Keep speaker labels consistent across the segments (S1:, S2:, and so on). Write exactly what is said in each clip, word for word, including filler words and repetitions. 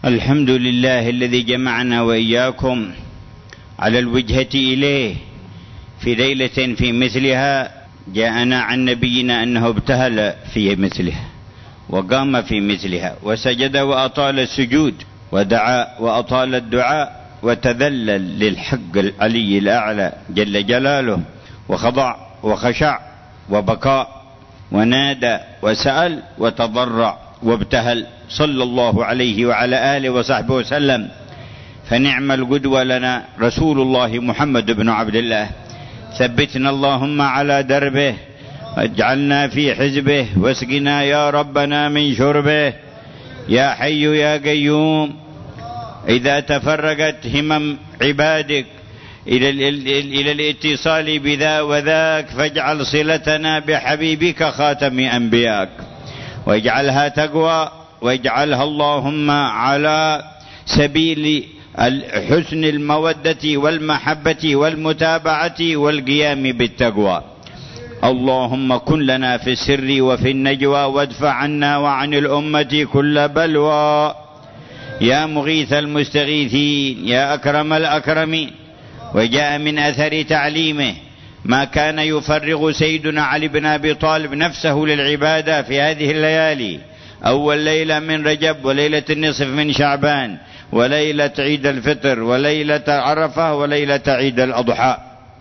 S1: الحمد لله الذي جمعنا وإياكم على الوجهة إليه في ليلة في مثلها. جاءنا عن نبينا أنه ابتهل في مثلها وقام في مثلها وسجد وأطال السجود ودعا وأطال الدعاء وتذلل للحق العلي الأعلى جل جلاله وخضع وخشع وبكاء ونادى وسأل وتضرع وابتهل صلى الله عليه وعلى آله وصحبه وسلم. فنعم القدوة لنا رسول الله محمد بن عبد الله. ثبتنا اللهم على دربه واجعلنا في حزبه واسقنا يا ربنا من شربه. يا حي يا قيوم، إذا تفرقت همم عبادك إلى إلى الاتصال بذا وذاك فاجعل صلتنا بحبيبك خاتم أنبياك، واجعلها تقوى، واجعلها اللهم على سبيل حسن المودة والمحبة والمتابعة والقيام بالتقوى. اللهم كن لنا في السر وفي النجوى، وادفع عنا وعن الأمة كل بلوى. يا مغيث المستغيثين، يا أكرم الأكرمين. وجاء من أثر تعليمه ما كان يفرغ سيدنا علي بن أبي طالب نفسه للعبادة في هذه الليالي، أول ليلة من رجب، وليلة النصف من شعبان، وليلة عيد الفطر، وليلة عرفة، وليلة عيد الأضحى،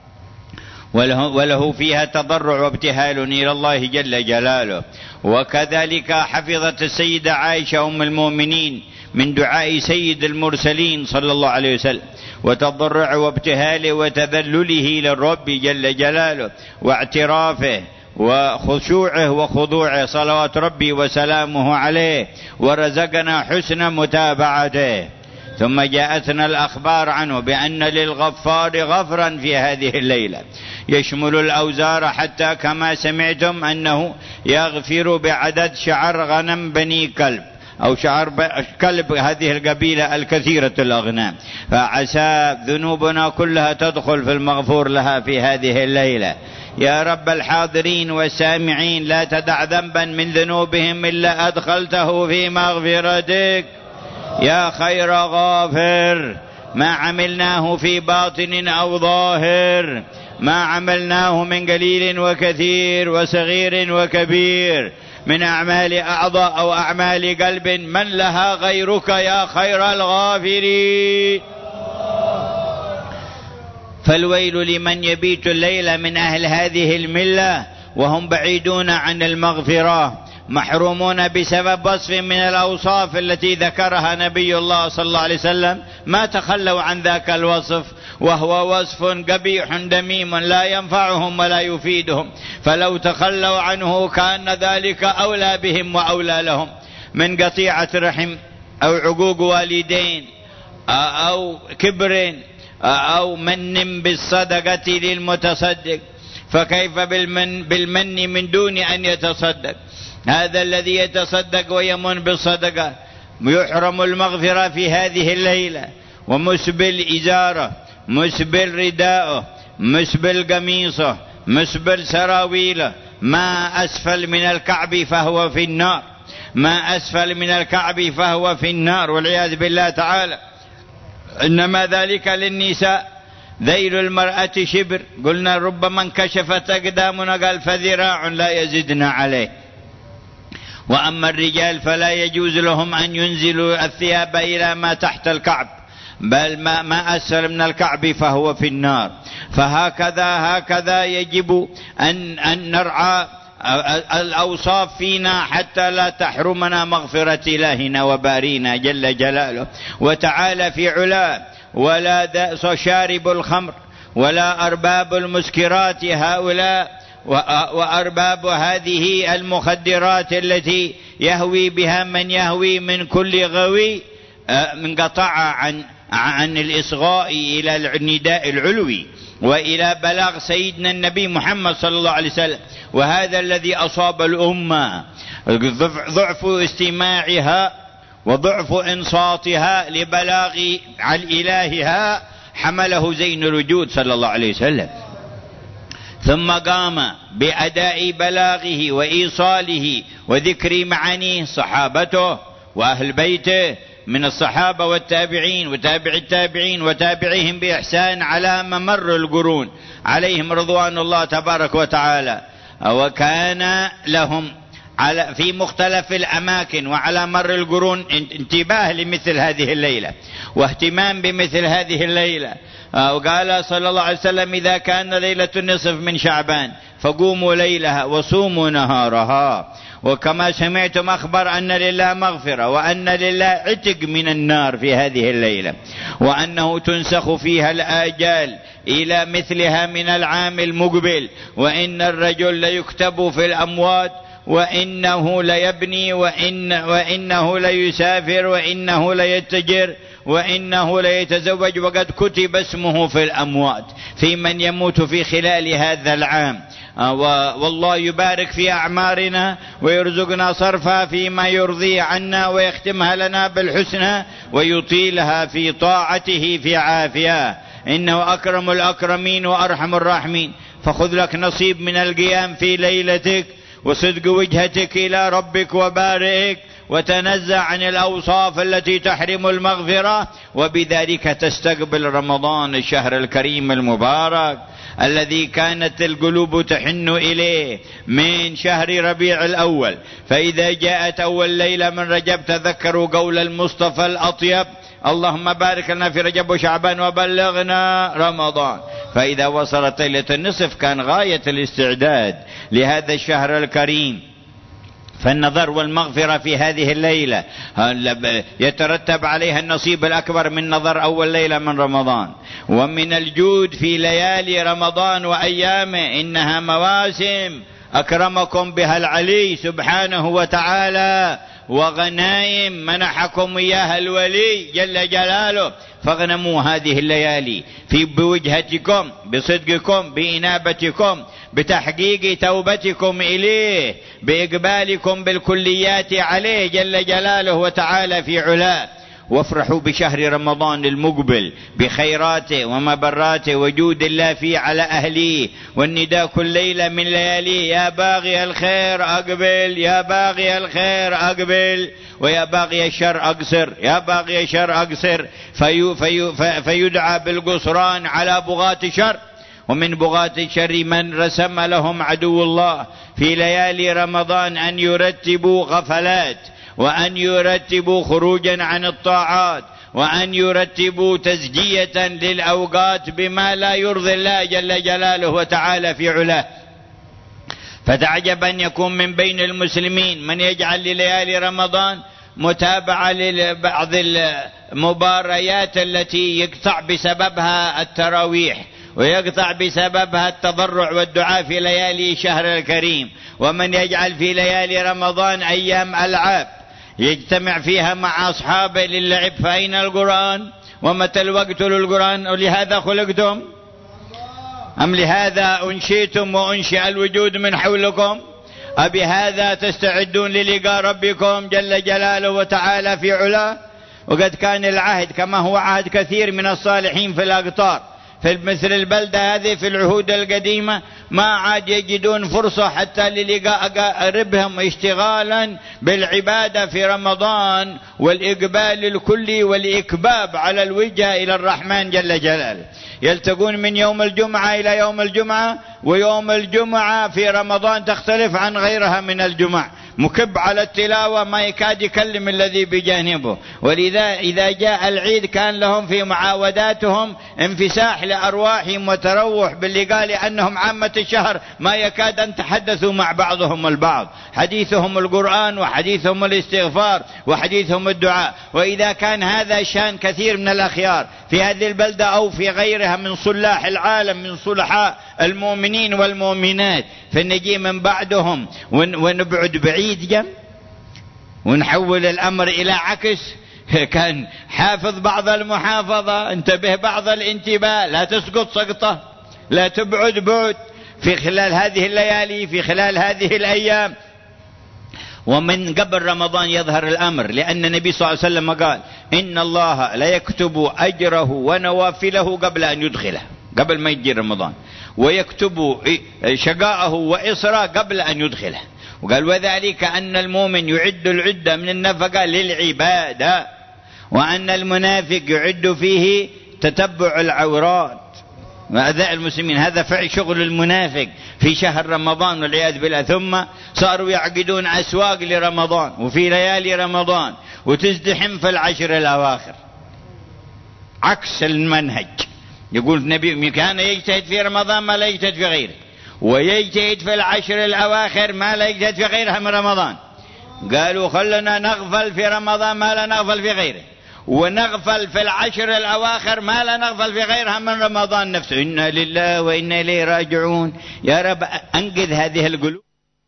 S1: وله, وله فيها تضرع وابتهال إلى الله جل جلاله. وكذلك حفظت السيدة عائشة أم المؤمنين من دعاء سيد المرسلين صلى الله عليه وسلم، وتضرع وابتهاله وتذلله للرب جل جلاله واعترافه وخشوعه وخضوعه صلوات ربي وسلامه عليه، ورزقنا حسن متابعته. ثم جاءتنا الأخبار عنه بأن للغفار غفرا في هذه الليلة يشمل الأوزار، حتى كما سمعتم أنه يغفر بعدد شعر غنم بني كلب أو شعر كلب هذه القبيلة الكثيرة الأغنام، فعسى ذنوبنا كلها تدخل في المغفور لها في هذه الليلة. يا رب الحاضرين والسامعين، لا تدع ذنبا من ذنوبهم إلا أدخلته في مغفرتك يا خير غافر. ما عملناه في باطن أو ظاهر، ما عملناه من قليل وكثير وصغير وكبير، من أعمال أعضاء أو أعمال قلب، من لها غيرك يا خير الغافرين. فالويل لمن يبيت الليل من أهل هذه الملة وهم بعيدون عن المغفرة، محرومون بسبب وصف من الأوصاف التي ذكرها نبي الله صلى الله عليه وسلم، ما تخلوا عن ذاك الوصف، وهو وصف قبيح دميم لا ينفعهم ولا يفيدهم، فلو تخلوا عنه كان ذلك أولى بهم وأولى لهم من قطيعة رحم أو عقوق والدين أو كبر أو من بالصدقة للمتصدق، فكيف بالمن, بالمن من دون أن يتصدق؟ هذا الذي يتصدق ويمن بالصدقة يحرم المغفرة في هذه الليلة، ومسبل إزاره، مسبل رداءه، مسبل قميصه، مسبل سراويله، ما أسفل من الكعب فهو في النار، ما أسفل من الكعب فهو في النار والعياذ بالله تعالى. إنما ذلك للنساء، ذيل المرأة شبر، قلنا ربما انكشفت أقدامنا، قال فذراع لا يزدنا عليه. وأما الرجال فلا يجوز لهم أن ينزلوا الثياب إلى ما تحت الكعب، بل ما, ما أسفل من الكعب فهو في النار. فهكذا هكذا يجب أن, أن نرعى الأوصاف فينا حتى لا تحرمنا مغفرة إلهنا وبارينا جل جلاله وتعالى في علاه. ولا دأس شارب الخمر ولا أرباب المسكرات هؤلاء وأرباب هذه المخدرات التي يهوي بها من يهوي من كل غوي منقطع عن عن الإصغاء إلى النداء العلوي وإلى بلاغ سيدنا النبي محمد صلى الله عليه وسلم. وهذا الذي أصاب الأمة، ضعف استماعها وضعف إنصاتها لبلاغ عن إلهها، حمله زين الوجود صلى الله عليه وسلم، ثم قام بأداء بلاغه وإيصاله وذكر معانيه صحابته وأهل بيته من الصحابة والتابعين وتابع التابعين وتابعيهم بإحسان على ممر القرون عليهم رضوان الله تبارك وتعالى، وكان لهم على في مختلف الأماكن وعلى مر القرون انتباه لمثل هذه الليلة واهتمام بمثل هذه الليلة. وقال صلى الله عليه وسلم: إذا كان ليلة النصف من شعبان فقوموا ليلها وصوموا نهارها. وكما سمعتم أخبر أن لله مغفرة وأن لله عتق من النار في هذه الليلة، وأنه تنسخ فيها الآجال إلى مثلها من العام المقبل، وإن الرجل ليكتب في الأموات، وإنه ليبني، وإن وإنه ليسافر، وإنه ليتجر، وإنه ليتزوج، وقد كتب اسمه في الأموات في من يموت في خلال هذا العام. والله يبارك في أعمارنا ويرزقنا صرفها فيما يرضي عنا، ويختمها لنا بالحسنى ويطيلها في طاعته في عافية، إنه أكرم الأكرمين وأرحم الراحمين. فخذ لك نصيب من القيام في ليلتك وصدق وجهتك إلى ربك وبارئك، وتنزع عن الأوصاف التي تحرم المغفرة، وبذلك تستقبل رمضان الشهر الكريم المبارك الذي كانت القلوب تحن إليه من شهر ربيع الأول. فإذا جاءت أول ليلة من رجب تذكروا قول المصطفى الأطيب: اللهم بارك لنا في رجب وشعبان وبلغنا رمضان. فإذا وصلت ليلة النصف كان غاية الاستعداد لهذا الشهر الكريم. فالنظر والمغفرة في هذه الليلة يترتب عليها النصيب الأكبر من نظر أول ليلة من رمضان. ومن الجود في ليالي رمضان وأيامه إنها مواسم أكرمكم بها العلي سبحانه وتعالى، وغنائم منحكم إياها الولي جل جلاله، فاغنموا هذه الليالي في بوجهتكم، بصدقكم، بإنابتكم، بتحقيق توبتكم إليه، بإقبالكم بالكليات عليه جل جلاله وتعالى في علاه. وافرحوا بشهر رمضان المقبل بخيراته ومبراته وجود الله فيه على أهليه، والنداء كل ليلة من لياليه: يا باغي الخير أقبل، يا باغي الخير أقبل، ويا باغي الشر أقصر، يا باغي الشر أقصر. في في فيدعى بالقصران على بغاة الشر. ومن بغاة الشر من رسم لهم عدو الله في ليالي رمضان أن يرتبوا غفلات، وأن يرتبوا خروجا عن الطاعات، وأن يرتبوا تزجية للأوقات بما لا يرضي الله جل جلاله وتعالى في علاه. فتعجب أن يكون من بين المسلمين من يجعل لليالي رمضان متابعة لبعض المباريات التي يقطع بسببها التراويح، ويقطع بسببها التضرع والدعاء في ليالي شهر الكريم، ومن يجعل في ليالي رمضان أيام ألعاب يجتمع فيها مع أصحابه للعب. فأين القرآن؟ ومتى الوقت للقرآن؟ ولهذا خلقتم أم لهذا أنشئتم وأنشئ الوجود من حولكم؟ أبهذا تستعدون للقاء ربكم جل جلاله وتعالى في علاه؟ وقد كان العهد كما هو عهد كثير من الصالحين في الأقطار في مثل البلدة هذه في العهود القديمة ما عاد يجدون فرصة حتى للقاء أقاربهم اشتغالا بالعبادة في رمضان والإقبال الكلي والإكباب على الوجه إلى الرحمن جل جلاله. يلتقون من يوم الجمعة إلى يوم الجمعة، ويوم الجمعة في رمضان تختلف عن غيرها من الجمع، مكب على التلاوة ما يكاد يكلم الذي بجانبه. ولذا إذا جاء العيد كان لهم في معاوداتهم انفساح لأرواحهم وتروح باللقاء، لأنهم عامة الشهر ما يكاد أن تحدثوا مع بعضهم البعض، حديثهم القرآن وحديثهم الاستغفار وحديثهم الدعاء. وإذا كان هذا شان كثير من الأخيار في هذه البلدة أو في غيرها من صلاح العالم من صلحاء المؤمنين والمؤمنات، فنجي من بعدهم ونبعد بعيد جم ونحول الأمر إلى عكس. كان حافظ بعض المحافظة، انتبه بعض الانتباه، لا تسقط سقطة، لا تبعد بعد في خلال هذه الليالي في خلال هذه الأيام. ومن قبل رمضان يظهر الأمر، لأن النبي صلى الله عليه وسلم قال: إن الله لا يكتب أجره ونوافله قبل أن يدخله، قبل ما يجي رمضان، ويكتب شقاءه وإصره قبل أن يدخله. وقال: وذلك أن المؤمن يعد العدة من النفقة للعبادة، وأن المنافق يعد فيه تتبع العورات وأذى المسلمين. هذا فعل شغل المنافق في شهر رمضان والعياذ بالله. ثم صاروا يعقدون أسواق لرمضان وفي ليالي رمضان وتزدحم في العشر الأواخر عكس المنهج. يقول النبي كان يجتهد في رمضان ما لا يجتهد في غيره، ويجتهد في العشر الأواخر ما لا يجتهد في غيرها من رمضان. قالوا خلنا نغفل في رمضان ما لا نغفل في غيره، ونغفل في العشر الأواخر ما لا نغفل في غيرها من رمضان نفسه. إنا لله وإنا إليه راجعون. يا رب أنقذ هذه القلوب،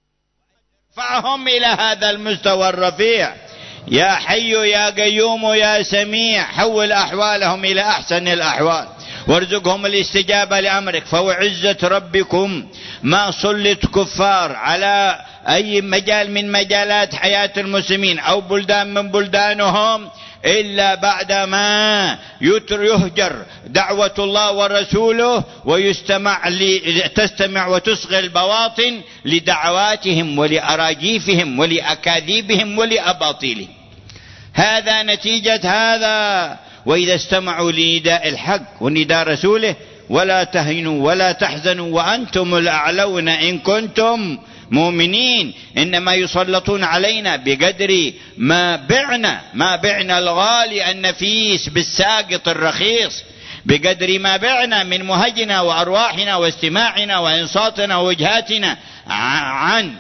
S1: ارفعهم إلى هذا المستوى الرفيع. يا حي يا قيوم يا سميع، حول أحوالهم إلى أحسن الأحوال وارزقهم الاستجابة لأمرك. فوعزة ربكم ما سلط كفار على أي مجال من مجالات حياة المسلمين أو بلدان من بلدانهم إلا بعدما يهجر دعوة الله ورسوله ويستمع تستمع وتصغي البواطن لدعواتهم ولأراجيفهم ولأكاذيبهم ولأباطيلهم. هذا نتيجة هذا. وإذا استمعوا لنداء الحق ونداء رسوله ولا تهنوا ولا تحزنوا وأنتم الأعلون إن كنتم مؤمنين. إنما يسلطون علينا بقدر ما بعنا ما بعنا الغالي النفيس بالساقط الرخيص، بقدر ما بعنا من مهجنا وأرواحنا واستماعنا وإنصاتنا ووجهاتنا عن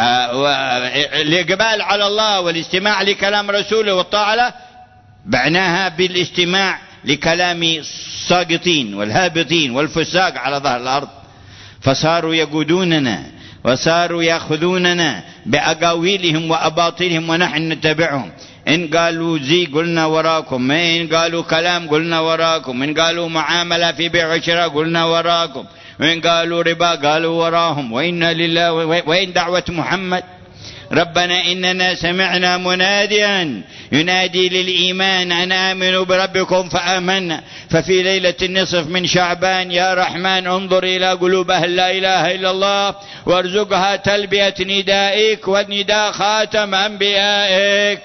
S1: الإقبال على الله والاستماع لكلام رسوله والطاعة، بعناها بالاستماع لكلام الساقطين والهابطين والفساق على ظهر الأرض. فصاروا يقودوننا وصاروا يأخذوننا بأقاويلهم وأباطيلهم ونحن نتبعهم. إن قالوا زي قلنا وراكم، إن قالوا كلام قلنا وراكم، إن قالوا معاملة في بيع وشراء قلنا وراكم، وإن قالوا ربا قالوا وراهم. وإنا لله. وإن دعوة محمد ربنا إننا سمعنا مناديا ينادي للإيمان أن آمنوا بربكم فآمنا. ففي ليلة النصف من شعبان يا رحمن انظر إلى قلوب أهل لا إله إلا الله وارزقها تلبية ندائك ونداء خاتم أنبيائك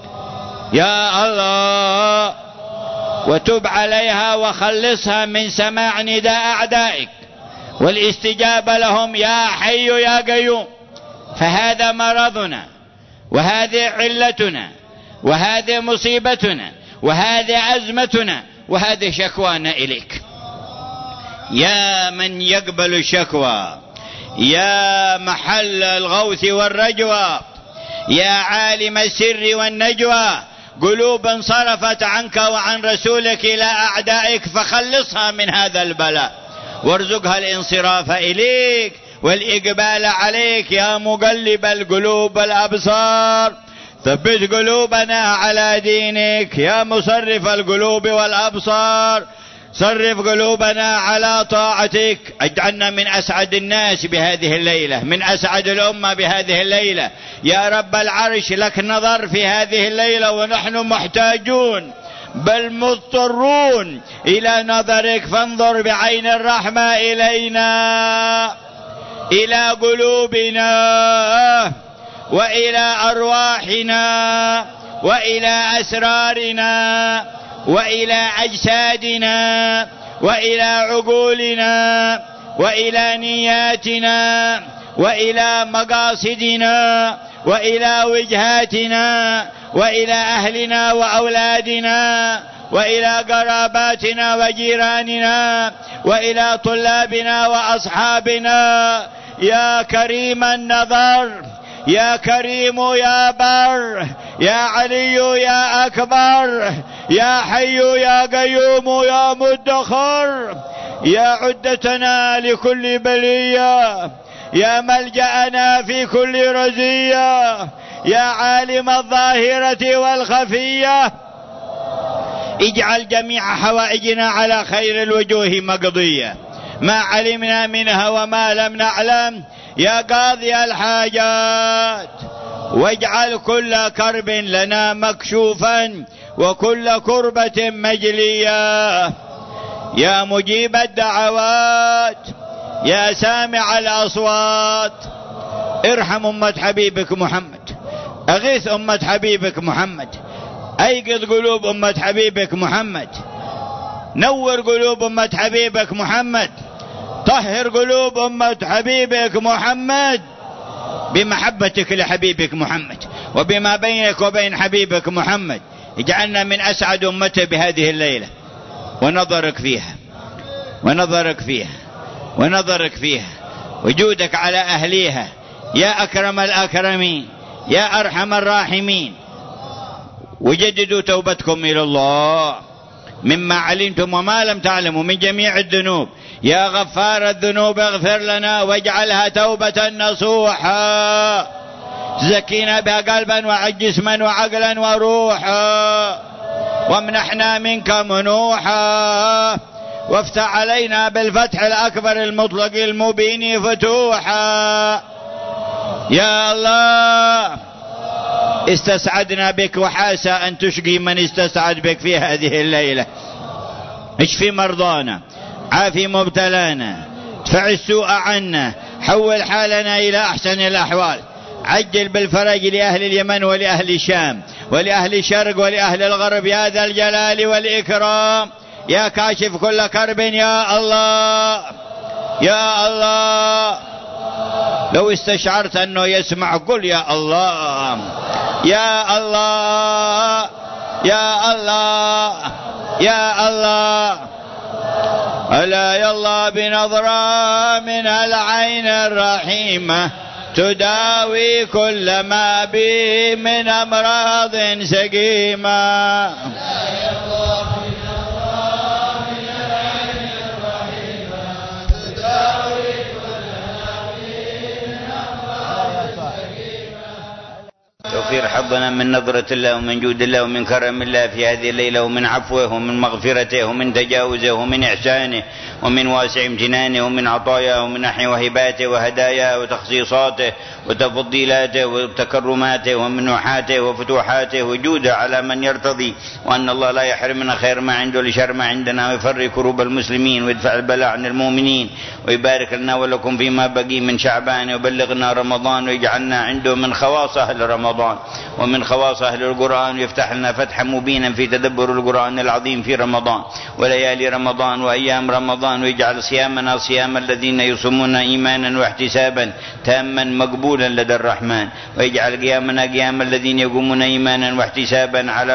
S1: يا الله، وتب عليها وخلصها من سماع نداء أعدائك والاستجابة لهم يا حي يا قيوم. فهذا مرضنا وهذه علتنا وهذه مصيبتنا وهذه أزمتنا وهذه شكوانا إليك يا من يقبل الشكوى، يا محل الغوث والرجوى، يا عالم السر والنجوى. قلوب انصرفت عنك وعن رسولك إلى أعدائك فخلصها من هذا البلاء وارزقها الانصراف إليك والإقبال عليك يا مقلب القلوب والأبصار. ثبت قلوبنا على دينك يا مصرف القلوب والأبصار. صرف قلوبنا على طاعتك. اجعلنا من أسعد الناس بهذه الليلة، من أسعد الأمة بهذه الليلة يا رب العرش. لك نظر في هذه الليلة ونحن محتاجون بل مضطرون إلى نظرك. فانظر بعين الرحمة إلينا، إلى قلوبنا وإلى أرواحنا وإلى أسرارنا وإلى أجسادنا وإلى عقولنا وإلى نياتنا وإلى مقاصدنا وإلى وجهاتنا وإلى أهلنا وأولادنا وإلى قراباتنا وجيراننا وإلى طلابنا وأصحابنا. يا كريم النظر، يا كريم يا بر، يا علي يا أكبر، يا حي يا قيوم يا مدخر، يا عدتنا لكل بلية، يا ملجأنا في كل رزية، يا عالم الظاهرة والخفية. اجعل جميع حوائجنا على خير الوجوه مقضية، ما علمنا منها وما لم نعلم يا قاضي الحاجات. واجعل كل كرب لنا مكشوفا وكل كربة مجلية. يا مجيب الدعوات، يا سامع الأصوات، ارحم أمة حبيبك محمد، أغيث أمة حبيبك محمد، أيقظ قلوب أمة حبيبك محمد، نور قلوب أمة حبيبك محمد، طهر قلوب أمة حبيبك محمد بمحبتك لحبيبك محمد وبما بينك وبين حبيبك محمد. اجعلنا من أسعد أمته بهذه الليلة، ونظرك فيها ونظرك فيها ونظرك فيها، وجودك على أهليها يا أكرم الأكرمين يا أرحم الراحمين. وجددوا توبتكم إلى الله مما علمتم وما لم تعلموا من جميع الذنوب. يا غفار الذنوب اغفر لنا واجعلها توبة نصوحا زكينا بها قلبا وجسما وعقلا وروحا، وامنحنا منك منوحا، وافتح علينا بالفتح الأكبر المطلق المبين فتوحا. يا الله استسعدنا بك، وحاسى أن تشقي من استسعد بك في هذه الليلة. اشفي مرضانا، عافي مبتلانا، ادفع السوء عنا، حول حالنا إلى أحسن الأحوال. عجل بالفرج لأهل اليمن ولأهل الشام ولأهل الشرق ولأهل الغرب يا ذا الجلال والإكرام، يا كاشف كل كرب يا الله يا الله. لو استشعرت أنه يسمع قل يا الله يا الله يا الله يا الله. ألا يا الله بنظرة من العين الرحيمة تداوي كل ما بي من أمراض سقيمة. توفير حظنا من نظرة الله ومن جود الله ومن كرم الله في هذه الليلة، ومن عفوه ومن مغفرته ومن تجاوزه ومن إحسانه ومن واسع امتنانه ومن عطاياه ومن نحن وهباته وهداياه وتخصيصاته وتفضيلاته وتكرماته ومنوحاته وفتوحاته وجوده على من يرتضي، وأن الله لا يحرمنا خير ما عنده لشر ما عندنا، ويفرج كروب المسلمين ويدفع البلاء عن المؤمنين، ويبارك لنا ولكم فيما بقي من شعبان، ويبلغنا رمضان ويجعلنا عنده من خواص أهل رمضان ومن خواص أهل القرآن، ويفتح لنا فتحا مبينا في تدبر القرآن العظيم في رمضان وليالي رمضان وأيام رمضان، ويجعل صيامنا صيام الذين يصومون إيمانا واحتسابا تاما مقبولا لدى الرحمن، ويجعل قيامنا قيام الذين يقومون إيمانا واحتسابا على